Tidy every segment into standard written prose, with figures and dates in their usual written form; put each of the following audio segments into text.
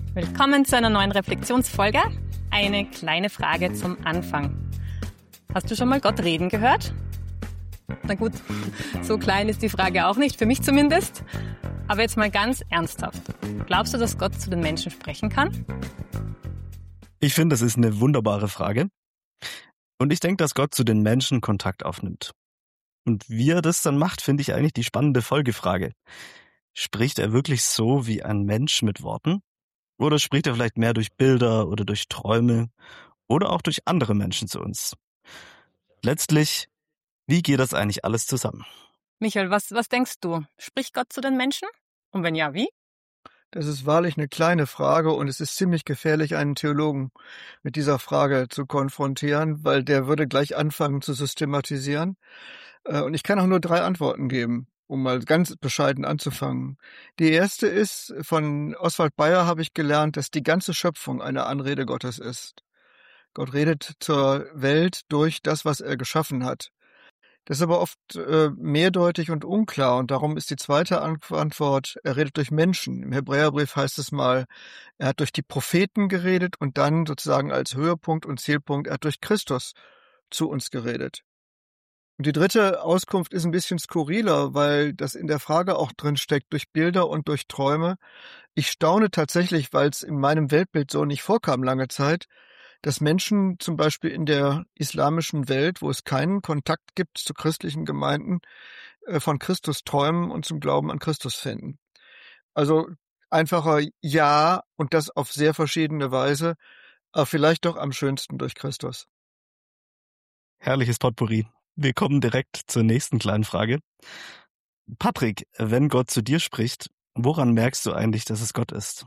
Willkommen zu einer neuen Reflexionsfolge. Eine kleine Frage zum Anfang. Hast du schon mal Gott reden gehört? Na gut, so klein ist die Frage auch nicht, für mich zumindest. Aber jetzt mal ganz ernsthaft. Glaubst du, dass Gott zu den Menschen sprechen kann? Ich finde, das ist eine wunderbare Frage. Und ich denke, dass Gott zu den Menschen Kontakt aufnimmt. Und wie er das dann macht, finde ich eigentlich die spannende Folgefrage. Spricht er wirklich so wie ein Mensch mit Worten? Oder spricht er vielleicht mehr durch Bilder oder durch Träume oder auch durch andere Menschen zu uns? Letztlich, wie geht das eigentlich alles zusammen? Michael, was denkst du? Spricht Gott zu den Menschen? Und wenn ja, wie? Das ist wahrlich eine kleine Frage und es ist ziemlich gefährlich, einen Theologen mit dieser Frage zu konfrontieren, weil der würde gleich anfangen zu systematisieren. Und ich kann auch nur 3 Antworten geben, um mal ganz bescheiden anzufangen. Die erste ist, von Oswald Bayer habe ich gelernt, dass die ganze Schöpfung eine Anrede Gottes ist. Gott redet zur Welt durch das, was er geschaffen hat. Das ist aber oft mehrdeutig und unklar und darum ist die zweite Antwort, er redet durch Menschen. Im Hebräerbrief heißt es mal, er hat durch die Propheten geredet und dann sozusagen als Höhepunkt und Zielpunkt, er hat durch Christus zu uns geredet. Und die dritte Auskunft ist ein bisschen skurriler, weil das in der Frage auch drin steckt, durch Bilder und durch Träume. Ich staune tatsächlich, weil es in meinem Weltbild so nicht vorkam lange Zeit, dass Menschen zum Beispiel in der islamischen Welt, wo es keinen Kontakt gibt zu christlichen Gemeinden, von Christus träumen und zum Glauben an Christus finden. Also einfacher Ja und das auf sehr verschiedene Weise, aber vielleicht doch am schönsten durch Christus. Herrliches Potpourri. Wir kommen direkt zur nächsten kleinen Frage. Patrick, wenn Gott zu dir spricht, woran merkst du eigentlich, dass es Gott ist?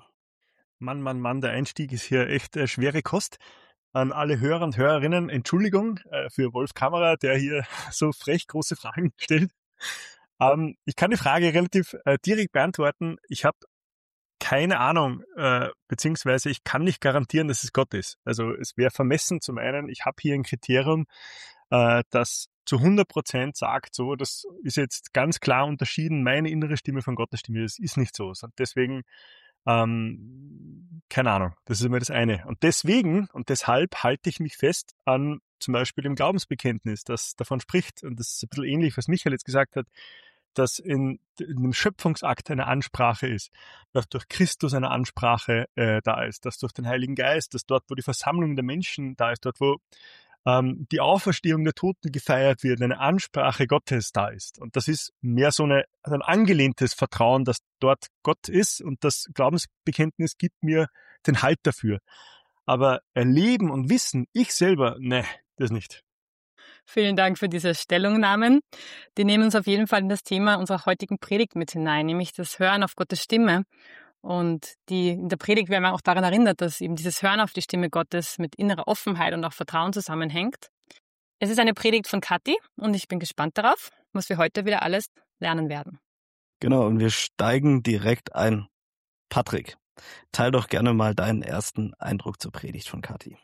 Mann, der Einstieg ist hier echt schwere Kost. An alle Hörer und Hörerinnen, Entschuldigung für Wolf Kammerer, der hier so frech große Fragen stellt. Ich kann die Frage relativ direkt beantworten. Ich habe keine Ahnung, beziehungsweise ich kann nicht garantieren, dass es Gott ist. Also es wäre vermessen zum einen, ich habe hier ein Kriterium, das zu 100% sagt, so, das ist jetzt ganz klar unterschieden, meine innere Stimme von Gottes Stimme, das ist nicht so. Deswegen keine Ahnung, das ist immer das eine. Und deswegen und deshalb halte ich mich fest an zum Beispiel dem Glaubensbekenntnis, das davon spricht, und das ist ein bisschen ähnlich, was Michael jetzt gesagt hat, dass in dem Schöpfungsakt eine Ansprache ist, dass durch Christus eine Ansprache da ist, dass durch den Heiligen Geist, dass dort, wo die Versammlung der Menschen da ist, dort, wo die Auferstehung der Toten gefeiert wird, eine Ansprache Gottes da ist. Und das ist mehr so ein angelehntes Vertrauen, dass dort Gott ist, und das Glaubensbekenntnis gibt mir den Halt dafür. Aber erleben und wissen, ich selber, ne, das nicht. Vielen Dank für diese Stellungnahmen. Die nehmen uns auf jeden Fall in das Thema unserer heutigen Predigt mit hinein, nämlich das Hören auf Gottes Stimme. Und in der Predigt werden wir auch daran erinnert, dass eben dieses Hören auf die Stimme Gottes mit innerer Offenheit und auch Vertrauen zusammenhängt. Es ist eine Predigt von Kathi und ich bin gespannt darauf, was wir heute wieder alles lernen werden. Genau, und wir steigen direkt ein. Patrick, teil doch gerne mal deinen ersten Eindruck zur Predigt von Kathi.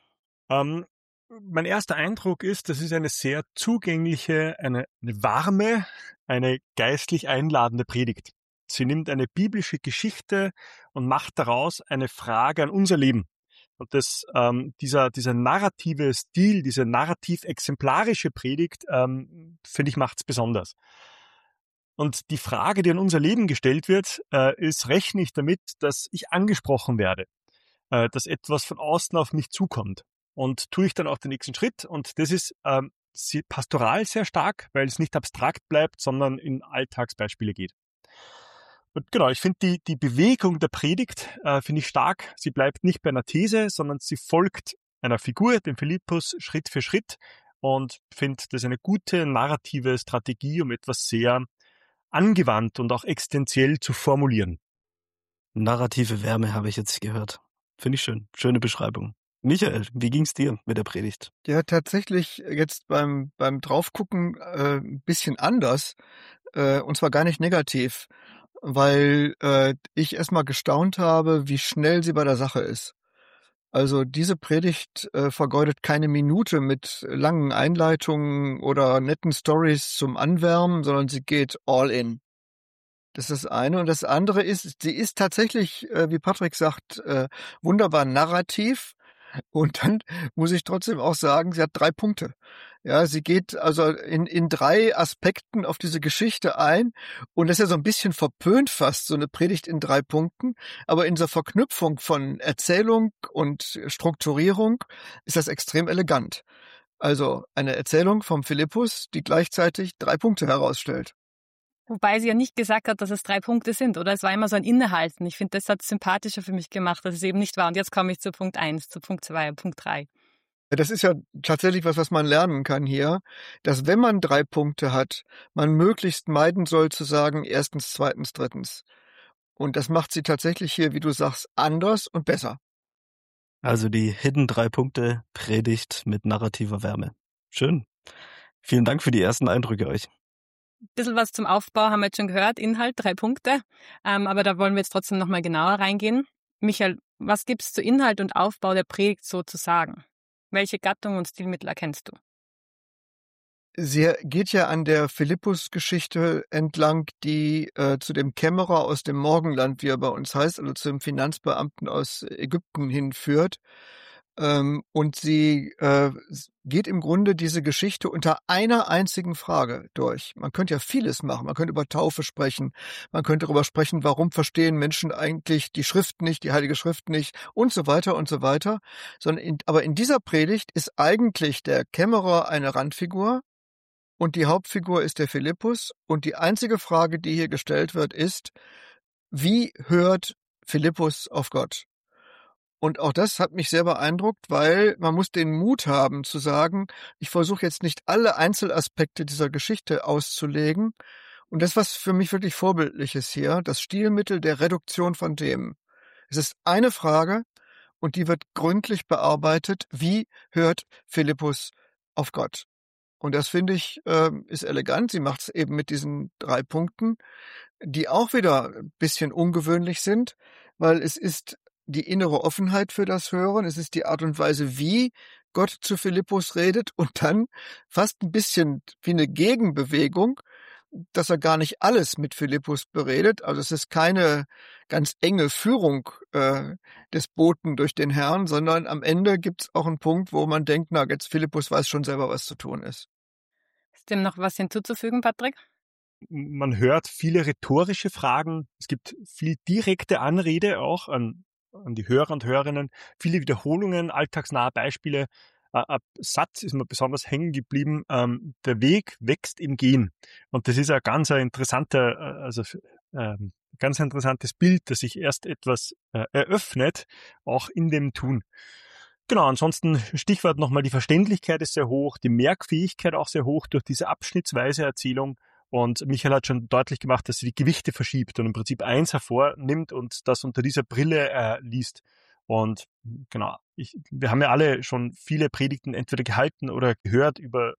Mein erster Eindruck ist, das ist eine sehr zugängliche, eine warme, eine geistlich einladende Predigt. Sie nimmt eine biblische Geschichte und macht daraus eine Frage an unser Leben. Und dieser narrative Stil, diese narrativ-exemplarische Predigt, finde ich, macht's besonders. Und die Frage, die an unser Leben gestellt wird, ist, rechne ich damit, dass ich angesprochen werde, dass etwas von außen auf mich zukommt. Und tue ich dann auch den nächsten Schritt. Und das ist pastoral sehr stark, weil es nicht abstrakt bleibt, sondern in Alltagsbeispiele geht. Und genau, ich finde die Bewegung der Predigt finde ich stark. Sie bleibt nicht bei einer These, sondern sie folgt einer Figur, dem Philippus, Schritt für Schritt, und finde das eine gute narrative Strategie, um etwas sehr angewandt und auch existenziell zu formulieren. Narrative Wärme habe ich jetzt gehört. Finde ich schön. Schöne Beschreibung. Michael, wie ging's dir mit der Predigt? Ja, tatsächlich jetzt beim Draufgucken ein bisschen anders, und zwar gar nicht negativ, weil ich erstmal gestaunt habe, wie schnell sie bei der Sache ist. Also diese Predigt vergeudet keine Minute mit langen Einleitungen oder netten Stories zum Anwärmen, sondern sie geht all in. Das ist das eine. Und das andere ist, sie ist tatsächlich, wie Patrick sagt, wunderbar narrativ. Und dann muss ich trotzdem auch sagen, sie hat 3 Punkte. Ja, sie geht also in 3 Aspekten auf diese Geschichte ein. Und das ist ja so ein bisschen verpönt fast, so eine Predigt in 3 Punkten. Aber in dieser Verknüpfung von Erzählung und Strukturierung ist das extrem elegant. Also eine Erzählung vom Philippus, die gleichzeitig 3 Punkte herausstellt. Wobei sie ja nicht gesagt hat, dass es 3 Punkte sind, oder? Es war immer so ein Innehalten. Ich finde, das hat es sympathischer für mich gemacht, dass es eben nicht war. Und jetzt komme ich zu Punkt 1, zu Punkt 2 und Punkt 3. Das ist ja tatsächlich was man lernen kann hier, dass wenn man 3 Punkte hat, man möglichst meiden soll zu sagen, erstens, zweitens, drittens. Und das macht sie tatsächlich hier, wie du sagst, anders und besser. Also die Hidden 3 Punkte Predigt mit narrativer Wärme. Schön. Vielen Dank für die ersten Eindrücke euch. Ein bisschen was zum Aufbau haben wir jetzt schon gehört, Inhalt, 3 Punkte. Aber da wollen wir jetzt trotzdem nochmal genauer reingehen. Michael, was gibt's zu Inhalt und Aufbau der Predigt so zu sagen? Welche Gattung und Stilmittel erkennst du? Sie geht ja an der Philippus-Geschichte entlang, die zu dem Kämmerer aus dem Morgenland, wie er bei uns heißt, also zum Finanzbeamten aus Ägypten hinführt. Und sie geht im Grunde diese Geschichte unter einer einzigen Frage durch. Man könnte ja vieles machen. Man könnte über Taufe sprechen. Man könnte darüber sprechen, warum verstehen Menschen eigentlich die Schrift nicht, die Heilige Schrift nicht und so weiter und so weiter. Aber in dieser Predigt ist eigentlich der Kämmerer eine Randfigur und die Hauptfigur ist der Philippus. Und die einzige Frage, die hier gestellt wird, ist, wie hört Philippus auf Gott? Und auch das hat mich sehr beeindruckt, weil man muss den Mut haben zu sagen, ich versuche jetzt nicht alle Einzelaspekte dieser Geschichte auszulegen. Und das, was für mich wirklich vorbildlich ist hier, das Stilmittel der Reduktion von Themen. Es ist eine Frage und die wird gründlich bearbeitet. Wie hört Philippus auf Gott? Und das finde ich ist elegant. Sie macht es eben mit diesen 3 Punkten, die auch wieder ein bisschen ungewöhnlich sind, weil es ist die innere Offenheit für das Hören, es ist die Art und Weise, wie Gott zu Philippus redet und dann fast ein bisschen wie eine Gegenbewegung, dass er gar nicht alles mit Philippus beredet. Also es ist keine ganz enge Führung des Boten durch den Herrn, sondern am Ende gibt es auch einen Punkt, wo man denkt, na, jetzt Philippus weiß schon selber, was zu tun ist. Ist dem noch was hinzuzufügen, Patrick? Man hört viele rhetorische Fragen. Es gibt viel direkte Anrede auch an die Hörer und Hörerinnen, viele Wiederholungen, alltagsnahe Beispiele. Ein Satz ist mir besonders hängen geblieben, der Weg wächst im Gehen. Und das ist ein ganz interessantes Bild, dass sich erst etwas eröffnet, auch in dem Tun. Genau, ansonsten Stichwort nochmal, die Verständlichkeit ist sehr hoch, die Merkfähigkeit auch sehr hoch durch diese abschnittsweise Erzählung. Und Michael hat schon deutlich gemacht, dass sie die Gewichte verschiebt und im Prinzip eins hervornimmt und das unter dieser Brille liest. Und genau, wir haben ja alle schon viele Predigten entweder gehalten oder gehört über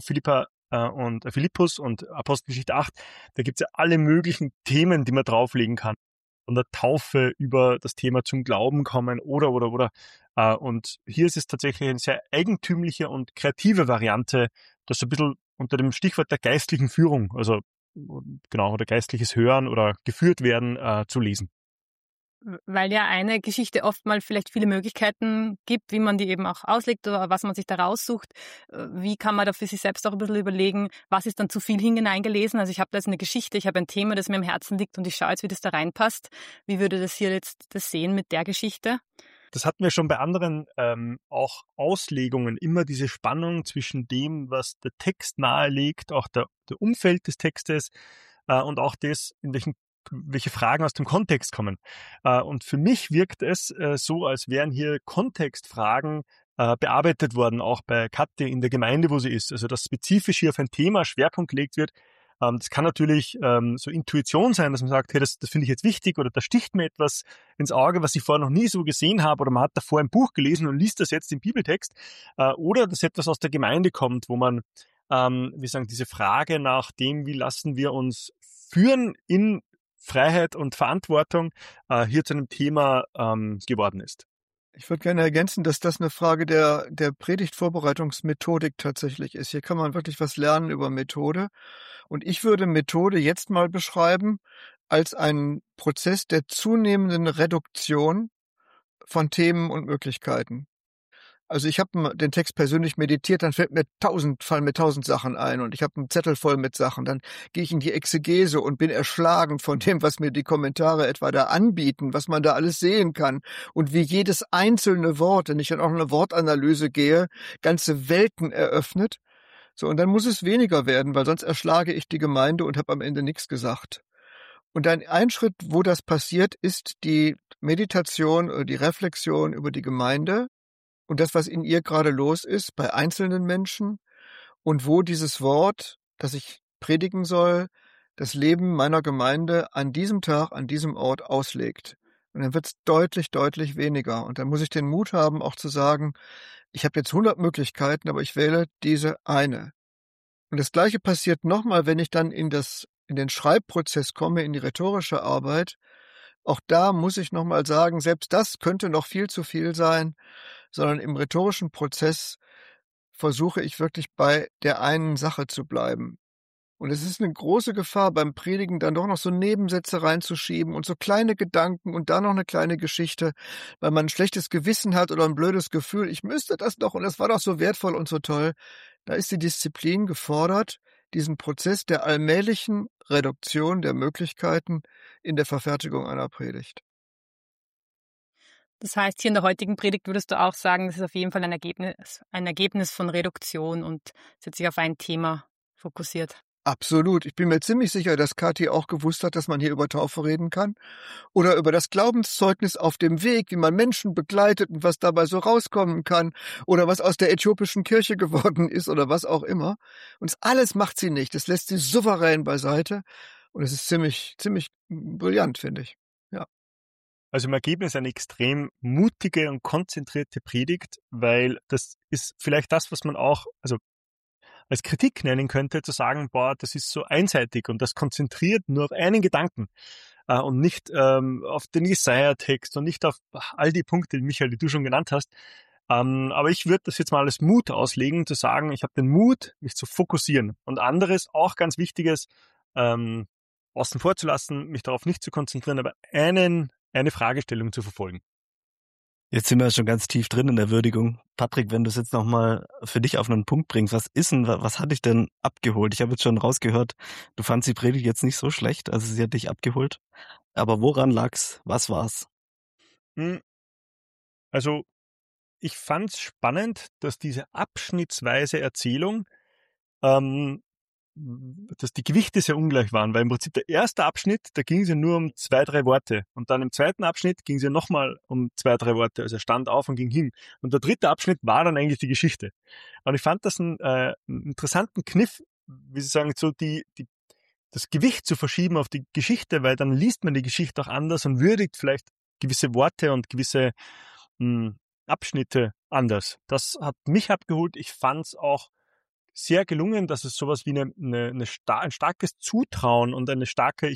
Philippus und Apostelgeschichte 8. Da gibt's ja alle möglichen Themen, die man drauflegen kann. Von der Taufe über das Thema zum Glauben kommen oder. Und hier ist es tatsächlich eine sehr eigentümliche und kreative Variante, das so ein bisschen unter dem Stichwort der geistlichen Führung, also genau, oder geistliches Hören oder geführt werden, zu lesen. Weil ja eine Geschichte oft mal vielleicht viele Möglichkeiten gibt, wie man die eben auch auslegt oder was man sich da raussucht. Wie kann man da für sich selbst auch ein bisschen überlegen, was ist dann zu viel hineingelesen? Also ich habe da jetzt eine Geschichte, ich habe ein Thema, das mir am Herzen liegt und ich schaue jetzt, wie das da reinpasst. Wie würde das hier jetzt das sehen mit der Geschichte? Das hatten wir schon bei anderen auch Auslegungen, immer diese Spannung zwischen dem, was der Text nahelegt, auch der Umfeld des Textes und auch das, welche Fragen aus dem Kontext kommen. Und für mich wirkt es so, als wären hier Kontextfragen bearbeitet worden, auch bei Kathi in der Gemeinde, wo sie ist. Also dass spezifisch hier auf ein Thema Schwerpunkt gelegt wird. Das kann natürlich so Intuition sein, dass man sagt, hey, das finde ich jetzt wichtig oder da sticht mir etwas ins Auge, was ich vorher noch nie so gesehen habe oder man hat davor ein Buch gelesen und liest das jetzt im Bibeltext oder dass etwas aus der Gemeinde kommt, wo man, diese Frage nach dem, wie lassen wir uns führen in Freiheit und Verantwortung hier zu einem Thema geworden ist. Ich würde gerne ergänzen, dass das eine Frage der Predigtvorbereitungsmethodik tatsächlich ist. Hier kann man wirklich was lernen über Methode. Und ich würde Methode jetzt mal beschreiben als einen Prozess der zunehmenden Reduktion von Themen und Möglichkeiten. Also ich habe den Text persönlich meditiert, dann fallen mir 1000 Sachen ein und ich habe einen Zettel voll mit Sachen. Dann gehe ich in die Exegese und bin erschlagen von dem, was mir die Kommentare etwa da anbieten, was man da alles sehen kann und wie jedes einzelne Wort, wenn ich dann auch in eine Wortanalyse gehe, ganze Welten eröffnet. So, und dann muss es weniger werden, weil sonst erschlage ich die Gemeinde und habe am Ende nichts gesagt. Und ein Schritt, wo das passiert, ist die Meditation oder die Reflexion über die Gemeinde und das, was in ihr gerade los ist, bei einzelnen Menschen und wo dieses Wort, das ich predigen soll, das Leben meiner Gemeinde an diesem Tag, an diesem Ort auslegt. Und dann wird es deutlich, deutlich weniger. Und dann muss ich den Mut haben, auch zu sagen, ich habe jetzt 100 Möglichkeiten, aber ich wähle diese eine. Und das Gleiche passiert nochmal, wenn ich dann in den Schreibprozess komme, in die rhetorische Arbeit. Auch da muss ich nochmal sagen, selbst das könnte noch viel zu viel sein, sondern im rhetorischen Prozess versuche ich wirklich bei der einen Sache zu bleiben. Und es ist eine große Gefahr, beim Predigen dann doch noch so Nebensätze reinzuschieben und so kleine Gedanken und da noch eine kleine Geschichte, weil man ein schlechtes Gewissen hat oder ein blödes Gefühl, ich müsste das doch und das war doch so wertvoll und so toll. Da ist die Disziplin gefordert, diesen Prozess der allmählichen Reduktion der Möglichkeiten in der Verfertigung einer Predigt. Das heißt, hier in der heutigen Predigt würdest du auch sagen, das ist auf jeden Fall ein Ergebnis von Reduktion und es hat sich auf ein Thema fokussiert. Absolut. Ich bin mir ziemlich sicher, dass Kathi auch gewusst hat, dass man hier über Taufe reden kann oder über das Glaubenszeugnis auf dem Weg, wie man Menschen begleitet und was dabei so rauskommen kann oder was aus der äthiopischen Kirche geworden ist oder was auch immer. Und das alles macht sie nicht. Das lässt sie souverän beiseite und es ist ziemlich, ziemlich brillant, finde ich. Ja. Also im Ergebnis eine extrem mutige und konzentrierte Predigt, weil das ist vielleicht das, was man auch, also als Kritik nennen könnte, zu sagen, boah, das ist so einseitig und das konzentriert nur auf einen Gedanken und nicht auf den Jesaja-Text und nicht auf all die Punkte, Michael, die du schon genannt hast. Aber ich würde das jetzt mal als Mut auslegen, zu sagen, ich habe den Mut, mich zu fokussieren. Und anderes, auch ganz Wichtiges, außen vor zu lassen, mich darauf nicht zu konzentrieren, aber eine Fragestellung zu verfolgen. Jetzt sind wir schon ganz tief drin in der Würdigung. Patrick, wenn du es jetzt nochmal für dich auf einen Punkt bringst, was hat dich denn abgeholt? Ich habe jetzt schon rausgehört, du fandst die Predigt jetzt nicht so schlecht, also sie hat dich abgeholt. Aber woran lag's? Was war's? Also, ich fand's spannend, dass diese abschnittsweise Erzählung, dass die Gewichte sehr ungleich waren, weil im Prinzip der erste Abschnitt, da ging es ja nur um 2, 3 Worte und dann im zweiten Abschnitt ging es ja nochmal um 2, 3 Worte, also er stand auf und ging hin und der dritte Abschnitt war dann eigentlich die Geschichte. Und ich fand das einen interessanten Kniff, wie Sie sagen, so das Gewicht zu verschieben auf die Geschichte, weil dann liest man die Geschichte auch anders und würdigt vielleicht gewisse Worte und gewisse Abschnitte anders. Das hat mich abgeholt. Ich fand es auch sehr gelungen, dass es sowas wie ein starkes Zutrauen und eine starke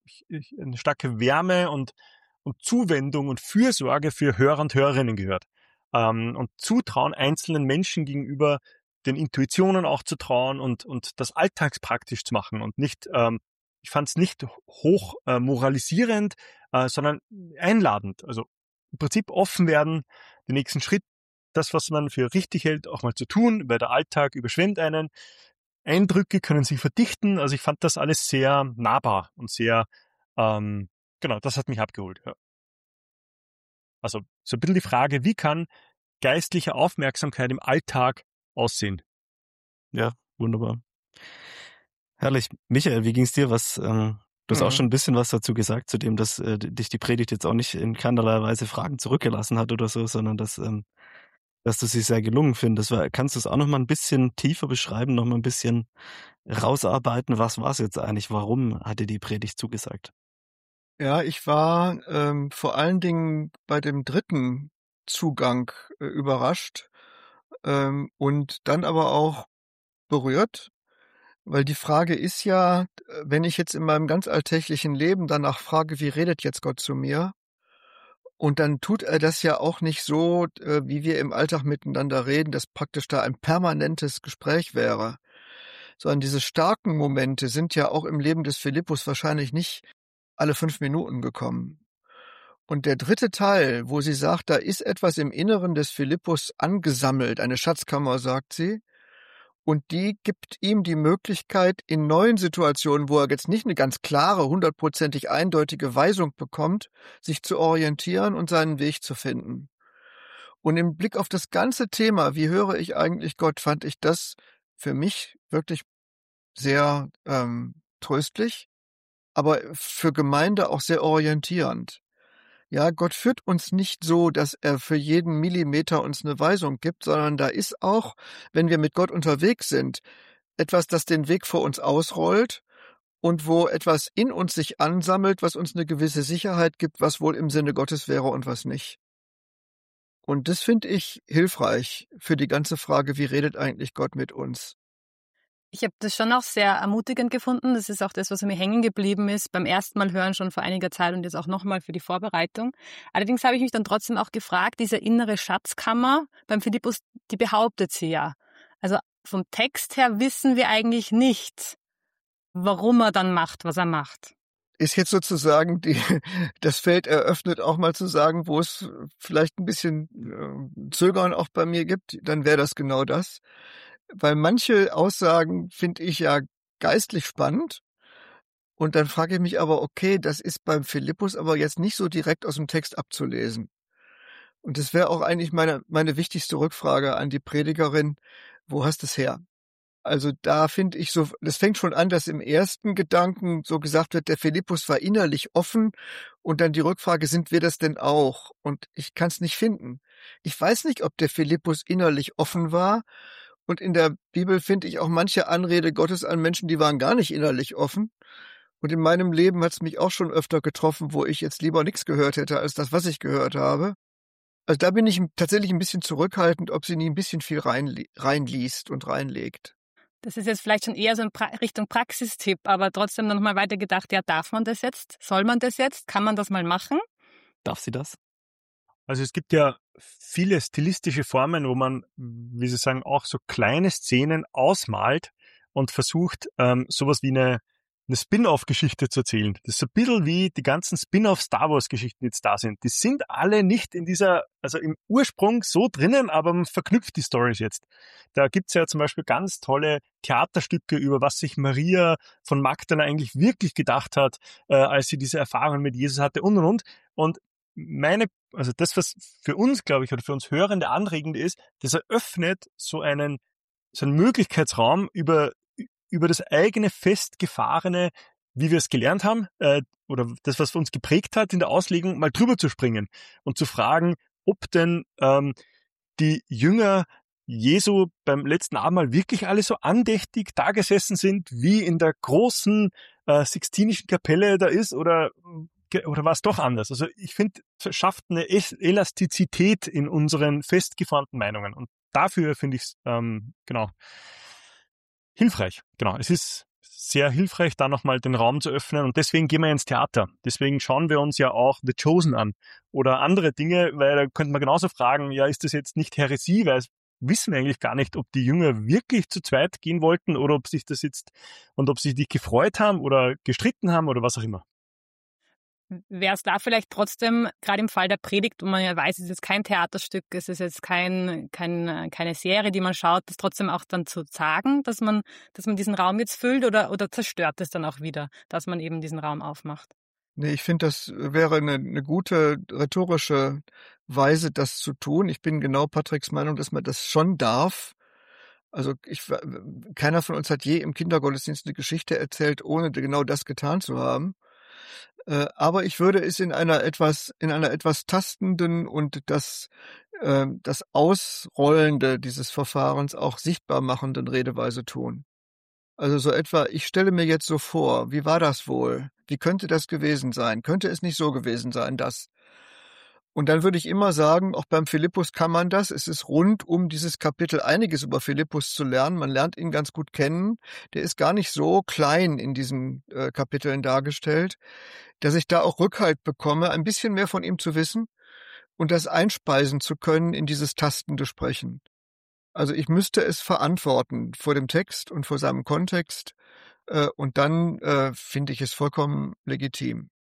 Wärme und Zuwendung und Fürsorge für Hörer und Hörerinnen gehört. Und Zutrauen einzelnen Menschen gegenüber, den Intuitionen auch zu trauen und das alltagspraktisch zu machen und nicht, ich fand es nicht hoch moralisierend, sondern einladend. Also im Prinzip offen werden, den nächsten Schritt, das, was man für richtig hält, auch mal zu tun, weil der Alltag überschwemmt einen. Eindrücke können sich verdichten. Also ich fand das alles sehr nahbar und sehr, genau, das hat mich abgeholt. Ja. Also so ein bisschen die Frage, wie kann geistliche Aufmerksamkeit im Alltag aussehen? Ja, wunderbar. Herrlich. Michael, wie ging's dir? Du hast auch schon ein bisschen was dazu gesagt, zu dem, dass dich die Predigt jetzt auch nicht in keinerlei Weise Fragen zurückgelassen hat oder so, sondern dass du sie sehr gelungen findest. Kannst du es auch noch mal ein bisschen tiefer beschreiben, noch mal ein bisschen rausarbeiten? Was war es jetzt eigentlich? Warum hat dir die Predigt zugesagt? Ja, ich war vor allen Dingen bei dem dritten Zugang überrascht und dann aber auch berührt, weil die Frage ist ja, wenn ich jetzt in meinem ganz alltäglichen Leben danach frage, wie redet jetzt Gott zu mir? Und dann tut er das ja auch nicht so, wie wir im Alltag miteinander reden, dass praktisch da ein permanentes Gespräch wäre, sondern diese starken Momente sind ja auch im Leben des Philippus wahrscheinlich nicht alle 5 Minuten bekommen. Und der dritte Teil, wo sie sagt, da ist etwas im Inneren des Philippus angesammelt, eine Schatzkammer, sagt sie, und die gibt ihm die Möglichkeit, in neuen Situationen, wo er jetzt nicht eine ganz klare, 100%ig eindeutige Weisung bekommt, sich zu orientieren und seinen Weg zu finden. Und im Blick auf das ganze Thema, wie höre ich eigentlich Gott, fand ich das für mich wirklich sehr tröstlich, aber für Gemeinde auch sehr orientierend. Ja, Gott führt uns nicht so, dass er für jeden Millimeter uns eine Weisung gibt, sondern da ist auch, wenn wir mit Gott unterwegs sind, etwas, das den Weg vor uns ausrollt und wo etwas in uns sich ansammelt, was uns eine gewisse Sicherheit gibt, was wohl im Sinne Gottes wäre und was nicht. Und das finde ich hilfreich für die ganze Frage, wie redet eigentlich Gott mit uns? Ich habe das schon auch sehr ermutigend gefunden. Das ist auch das, was mir hängen geblieben ist, beim ersten Mal hören schon vor einiger Zeit und jetzt auch nochmal für die Vorbereitung. Allerdings habe ich mich dann trotzdem auch gefragt, diese innere Schatzkammer beim Philippus, die behauptet sie ja. Also vom Text her wissen wir eigentlich nicht, warum er dann macht, was er macht. Ist jetzt sozusagen das Feld eröffnet, auch mal zu sagen, wo es vielleicht ein bisschen Zögern auch bei mir gibt, dann wäre das genau das. Weil manche Aussagen finde ich ja geistlich spannend. Und dann frage ich mich aber, okay, das ist beim Philippus aber jetzt nicht so direkt aus dem Text abzulesen. Und das wäre auch eigentlich meine wichtigste Rückfrage an die Predigerin. Wo hast du es her? Also da finde ich so, das fängt schon an, dass im ersten Gedanken so gesagt wird, der Philippus war innerlich offen und dann die Rückfrage, sind wir das denn auch? Und ich kann es nicht finden. Ich weiß nicht, ob der Philippus innerlich offen war. Und in der Bibel finde ich auch manche Anrede Gottes an Menschen, die waren gar nicht innerlich offen. Und in meinem Leben hat es mich auch schon öfter getroffen, wo ich jetzt lieber nichts gehört hätte, als das, was ich gehört habe. Also da bin ich tatsächlich ein bisschen zurückhaltend, ob sie nie ein bisschen viel reinliest und reinlegt. Das ist jetzt vielleicht schon eher so in Richtung Praxistipp, aber trotzdem noch mal weiter gedacht, ja, darf man das jetzt? Soll man das jetzt? Kann man das mal machen? Darf sie das? Also es gibt ja viele stilistische Formen, wo man, wie Sie sagen, auch so kleine Szenen ausmalt und versucht, sowas wie eine Spin-off-Geschichte zu erzählen. Das ist so ein bisschen wie die ganzen Spin-off-Star Wars-Geschichten, die jetzt da sind. Die sind alle nicht in dieser, also im Ursprung so drinnen, aber man verknüpft die Stories jetzt. Da gibt's ja zum Beispiel ganz tolle Theaterstücke über was sich Maria von Magdala eigentlich wirklich gedacht hat, als sie diese Erfahrung mit Jesus hatte und. Und also das, was für uns, glaube ich, oder für uns Hörende anregend ist, das eröffnet so einen Möglichkeitsraum über das eigene festgefahrene, wie wir es gelernt haben, oder das, was uns geprägt hat in der Auslegung, mal drüber zu springen und zu fragen, ob denn die Jünger Jesu beim letzten Abendmahl wirklich alle so andächtig da gesessen sind, wie in der großen Sixtinischen Kapelle da ist, oder war es doch anders? Also ich finde, es schafft eine Elastizität in unseren festgefahrenen Meinungen. Und dafür finde ich es hilfreich. Genau, es ist sehr hilfreich, da nochmal den Raum zu öffnen. Und deswegen gehen wir ins Theater. Deswegen schauen wir uns ja auch The Chosen an oder andere Dinge, weil da könnte man genauso fragen, ja, ist das jetzt nicht Häresie, weil wissen wir eigentlich gar nicht, ob die Jünger wirklich zu zweit gehen wollten oder ob sich das jetzt und ob sie sich gefreut haben oder gestritten haben oder was auch immer. Wäre es da vielleicht trotzdem, gerade im Fall der Predigt, wo man ja weiß, es ist jetzt kein Theaterstück, es ist jetzt keine Serie, die man schaut, das trotzdem auch dann zu sagen, dass man diesen Raum jetzt füllt oder zerstört es dann auch wieder, dass man eben diesen Raum aufmacht? Nee, ich finde, das wäre eine gute rhetorische Weise, das zu tun. Ich bin genau Patricks Meinung, dass man das schon darf. Also keiner von uns hat je im Kindergottesdienst eine Geschichte erzählt, ohne genau das getan zu haben. Aber ich würde es in einer etwas tastenden und das Ausrollende dieses Verfahrens auch sichtbar machenden Redeweise tun. Also so etwa, ich stelle mir jetzt so vor, wie war das wohl? Wie könnte das gewesen sein? Könnte es nicht so gewesen sein, das? Und dann würde ich immer sagen, auch beim Philippus kann man das. Es ist rund um dieses Kapitel einiges über Philippus zu lernen. Man lernt ihn ganz gut kennen. Der ist gar nicht so klein in diesen Kapiteln dargestellt, dass ich da auch Rückhalt bekomme, ein bisschen mehr von ihm zu wissen und das einspeisen zu können in dieses tastende Sprechen. Also ich müsste es verantworten vor dem Text und vor seinem Kontext und dann finde ich es vollkommen legitim.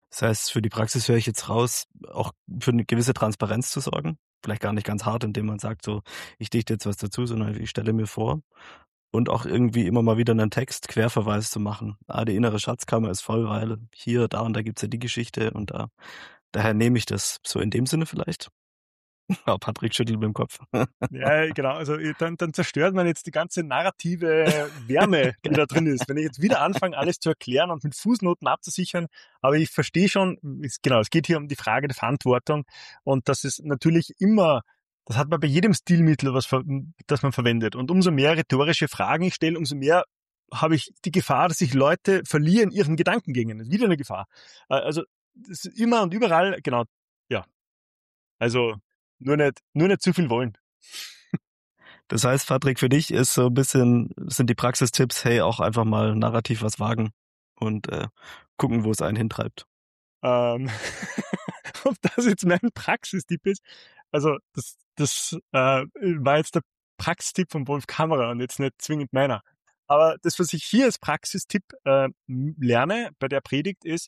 Das heißt, für die Praxis höre ich jetzt raus, auch für eine gewisse Transparenz zu sorgen. Vielleicht gar nicht ganz hart, indem man sagt, so, ich dichte jetzt was dazu, sondern ich stelle mir vor. Und auch irgendwie immer mal wieder einen Text, Querverweis zu machen. Die innere Schatzkammer ist voll, weil hier, da und da gibt's ja die Geschichte und da. Daher nehme ich das so in dem Sinne vielleicht. Patrick schüttelt mit dem Kopf. Ja, genau. Also dann zerstört man jetzt die ganze narrative Wärme, die da drin ist. Wenn ich jetzt wieder anfange, alles zu erklären und mit Fußnoten abzusichern, aber ich verstehe schon, es geht hier um die Frage der Verantwortung und das ist natürlich immer, das hat man bei jedem Stilmittel, das man verwendet. Und umso mehr rhetorische Fragen ich stelle, umso mehr habe ich die Gefahr, dass sich Leute verlieren ihren Gedankengängen. Das ist wieder eine Gefahr. Also das ist immer und überall, genau, ja. Also nur nicht zu viel wollen. Das heißt, Patrick, für dich ist so ein bisschen, sind die Praxistipps, hey, auch einfach mal narrativ was wagen und gucken, wo es einen hintreibt. Ob das jetzt mein Praxistipp ist, also das war jetzt der Praxistipp von Wolf Kammerer und jetzt nicht zwingend meiner. Aber das, was ich hier als Praxistipp lerne bei der Predigt ist,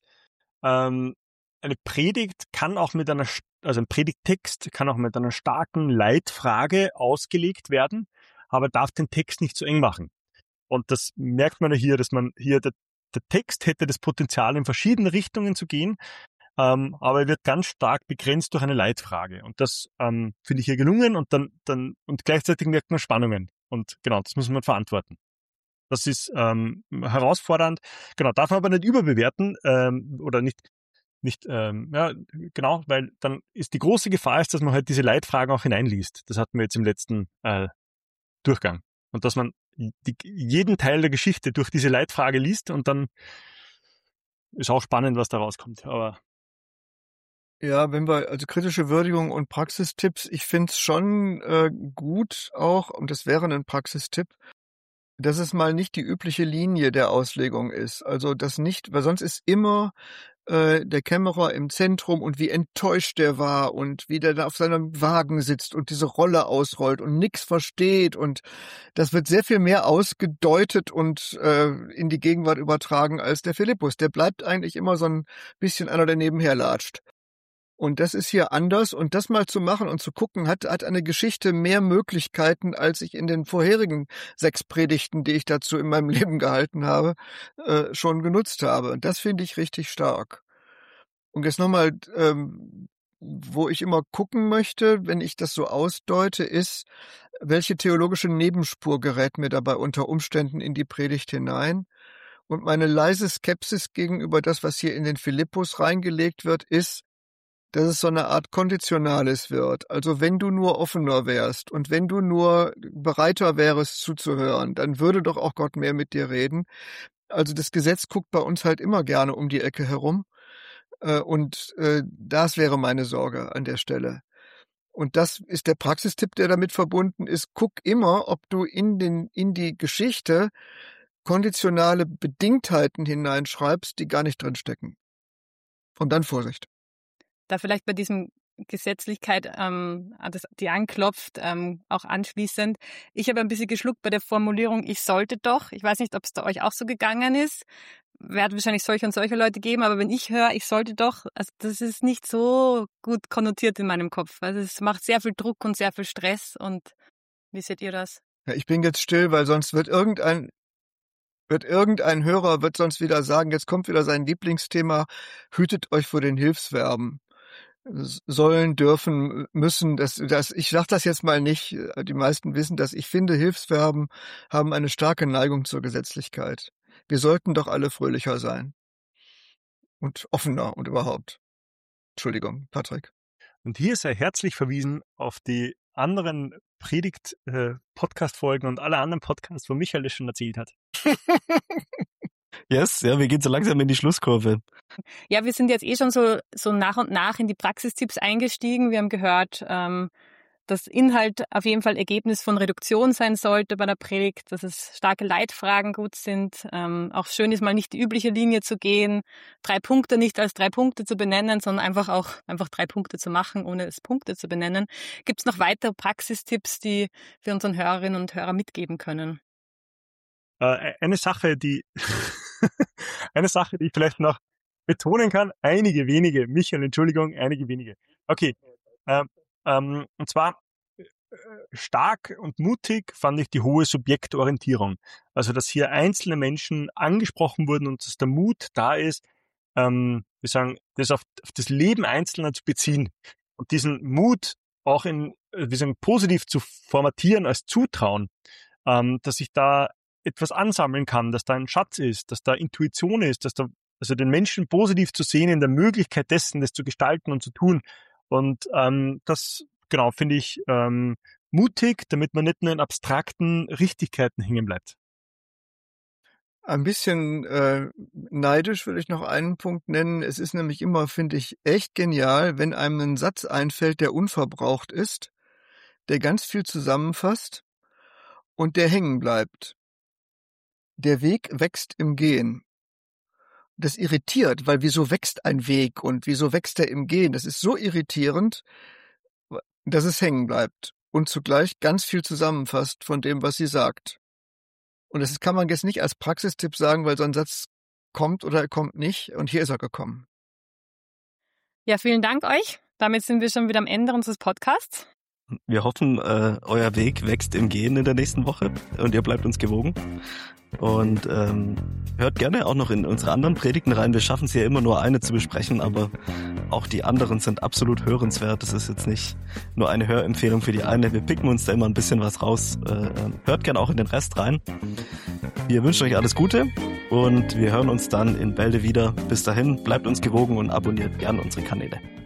eine Predigt kann auch also ein Predigttext kann auch mit einer starken Leitfrage ausgelegt werden, aber darf den Text nicht zu eng machen. Und das merkt man ja hier, dass der Text hätte das Potenzial, in verschiedene Richtungen zu gehen, aber er wird ganz stark begrenzt durch eine Leitfrage. Und das finde ich hier gelungen und und gleichzeitig merkt man Spannungen. Und genau, das muss man verantworten. Das ist herausfordernd. Genau, darf man aber nicht überbewerten oder nicht, ja, genau, weil dann ist die große Gefahr, dass man halt diese Leitfragen auch hineinliest. Das hatten wir jetzt im letzten Durchgang. Und dass man jeden Teil der Geschichte durch diese Leitfrage liest und dann ist auch spannend, was da rauskommt. Aber Ja, also kritische Würdigung und Praxistipps, ich find's schon gut auch, und das wäre ein Praxistipp, dass es mal nicht die übliche Linie der Auslegung ist. Also das nicht, weil sonst ist immer der Kämmerer im Zentrum und wie enttäuscht der war und wie der da auf seinem Wagen sitzt und diese Rolle ausrollt und nix versteht und das wird sehr viel mehr ausgedeutet und in die Gegenwart übertragen als der Philippus. Der bleibt eigentlich immer so ein bisschen einer, der nebenher latscht. Und das ist hier anders und das mal zu machen und zu gucken, hat eine Geschichte mehr Möglichkeiten, als ich in den vorherigen 6 Predigten, die ich dazu in meinem Leben gehalten habe, schon genutzt habe. Und das finde ich richtig stark. Und jetzt nochmal, wo ich immer gucken möchte, wenn ich das so ausdeute, ist, welche theologische Nebenspur gerät mir dabei unter Umständen in die Predigt hinein? Und meine leise Skepsis gegenüber das, was hier in den Philippus reingelegt wird, ist, dass es so eine Art Konditionales wird. Also wenn du nur offener wärst und wenn du nur bereiter wärst zuzuhören, dann würde doch auch Gott mehr mit dir reden. Also das Gesetz guckt bei uns halt immer gerne um die Ecke herum. Und das wäre meine Sorge an der Stelle. Und das ist der Praxistipp, der damit verbunden ist. Guck immer, ob du in die Geschichte konditionale Bedingtheiten hineinschreibst, die gar nicht drinstecken. Und dann Vorsicht. Da vielleicht bei diesem Gesetzlichkeit, die anklopft, auch anschließend. Ich habe ein bisschen geschluckt bei der Formulierung, ich sollte doch. Ich weiß nicht, ob es da euch auch so gegangen ist. Wird wahrscheinlich solche und solche Leute geben, aber wenn ich höre, ich sollte doch, also das ist nicht so gut konnotiert in meinem Kopf. Also es macht sehr viel Druck und sehr viel Stress. Und wie seht ihr das? Ja, ich bin jetzt still, weil sonst wird irgendein Hörer sonst wieder sagen, jetzt kommt wieder sein Lieblingsthema, hütet euch vor den Hilfsverben. Sollen, dürfen, müssen, ich sage das jetzt mal nicht, die meisten wissen das, ich finde, Hilfsverben haben eine starke Neigung zur Gesetzlichkeit. Wir sollten doch alle fröhlicher sein. Und offener und überhaupt. Entschuldigung, Patrick. Und hier sei herzlich verwiesen auf die anderen Predigt-Podcast-Folgen und alle anderen Podcasts, wo Michael es schon erzählt hat. Yes, ja, wir gehen so langsam in die Schlusskurve. Ja, wir sind jetzt schon so nach und nach in die Praxistipps eingestiegen. Wir haben gehört, dass Inhalt auf jeden Fall Ergebnis von Reduktion sein sollte bei der Predigt, dass es starke Leitfragen gut sind. Auch schön ist mal nicht die übliche Linie zu gehen, 3 Punkte nicht als 3 Punkte zu benennen, sondern einfach 3 Punkte zu machen, ohne es Punkte zu benennen. Gibt es noch weitere Praxistipps, die wir unseren Hörerinnen und Hörern mitgeben können? Eine Sache, die ich vielleicht noch betonen kann. Einige wenige. Michael, Entschuldigung, einige wenige. Okay. Und zwar stark und mutig fand ich die hohe Subjektorientierung. Also, dass hier einzelne Menschen angesprochen wurden und dass der Mut da ist, wir sagen, das auf das Leben Einzelner zu beziehen und diesen Mut auch positiv zu formatieren als Zutrauen, dass ich da etwas ansammeln kann, dass da ein Schatz ist, dass da Intuition ist, also den Menschen positiv zu sehen in der Möglichkeit dessen, das zu gestalten und zu tun. Und das, genau, finde ich mutig, damit man nicht nur in abstrakten Richtigkeiten hängen bleibt. Ein bisschen neidisch will ich noch einen Punkt nennen. Es ist nämlich immer, finde ich, echt genial, wenn einem ein Satz einfällt, der unverbraucht ist, der ganz viel zusammenfasst und der hängen bleibt. Der Weg wächst im Gehen. Das irritiert, weil wieso wächst ein Weg und wieso wächst er im Gehen? Das ist so irritierend, dass es hängen bleibt und zugleich ganz viel zusammenfasst von dem, was sie sagt. Und das kann man jetzt nicht als Praxistipp sagen, weil so ein Satz kommt oder er kommt nicht. Und hier ist er gekommen. Ja, vielen Dank euch. Damit sind wir schon wieder am Ende unseres Podcasts. Wir hoffen, euer Weg wächst im Gehen in der nächsten Woche und ihr bleibt uns gewogen. Und hört gerne auch noch in unsere anderen Predigten rein. Wir schaffen es ja immer nur eine zu besprechen, aber auch die anderen sind absolut hörenswert. Das ist jetzt nicht nur eine Hörempfehlung für die eine. Wir picken uns da immer ein bisschen was raus. Hört gerne auch in den Rest rein. Wir wünschen euch alles Gute und wir hören uns dann in Bälde wieder. Bis dahin, bleibt uns gewogen und abonniert gerne unsere Kanäle.